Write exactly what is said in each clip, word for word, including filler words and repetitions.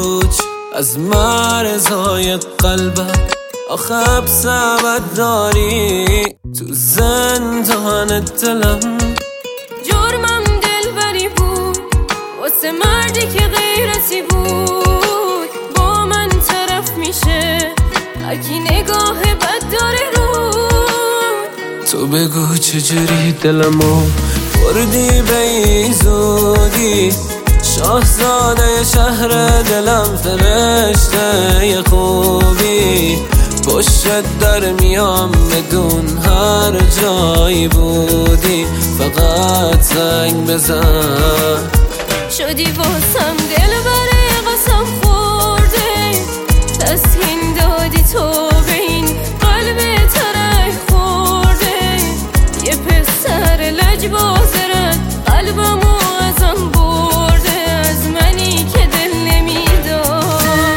کوچ از مرزهای قلبم. آخه سبت داری تو زندان دلم. جرمم دلبری بود واسه مردی که غیرتی بود. با من طرف میشه اگه نگاه بد داره رو. تو بگو چجوری دلمو بردی به این زودی. شاهزاده شهر دلم، فرشته خوبی. پشت در میام بدون هر جایی بودی. فقط زنگ بزن. شدی واسم دلبر قسم خورده. تسکین دادی تو به این قلب ترک خورده. یه پسر لجباز رد قلبمو ازم برده. از منی که دل نمیداد.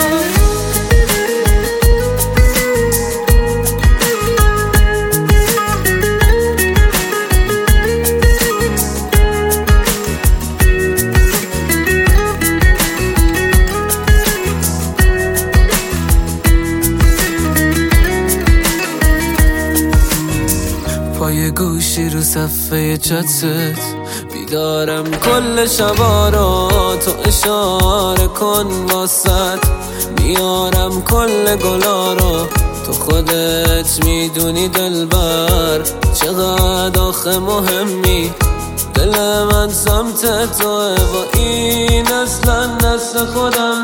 پای گوشی رو صفحه چتت بیدارم کل شبا رو. تو اشاره کن واسط میارم کل گلا رو. تو خودت میدونی دلبر چقدر آخه مهمی. دل من سمت توه و این اصلا دست خودم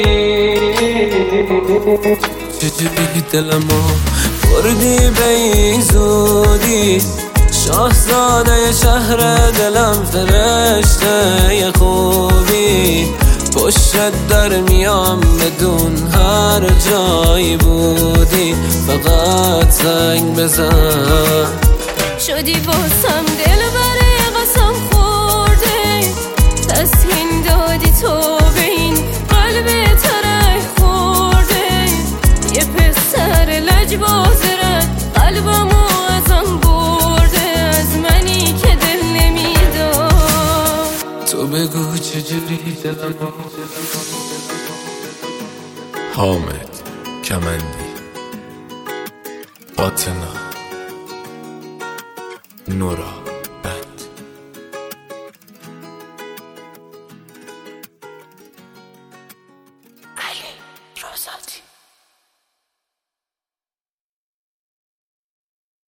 نیست. چجوری دلمو بردی به این زودی. شاهزاده شهر دلم، فرشته خوبی. پشت در میام بدون هر جایی بودی. فقط زنگ بزن. شدی واسم دلبر قسم خورده. تسکین دادی تو به این قلب ترک خورده. یه پسر لجباز رد قلبمو ازم برده. از منی که دل نمیداد. تو بگو چجوری دلمو. حامد کمندی، آتنا، نورا بند. علی رازاتی.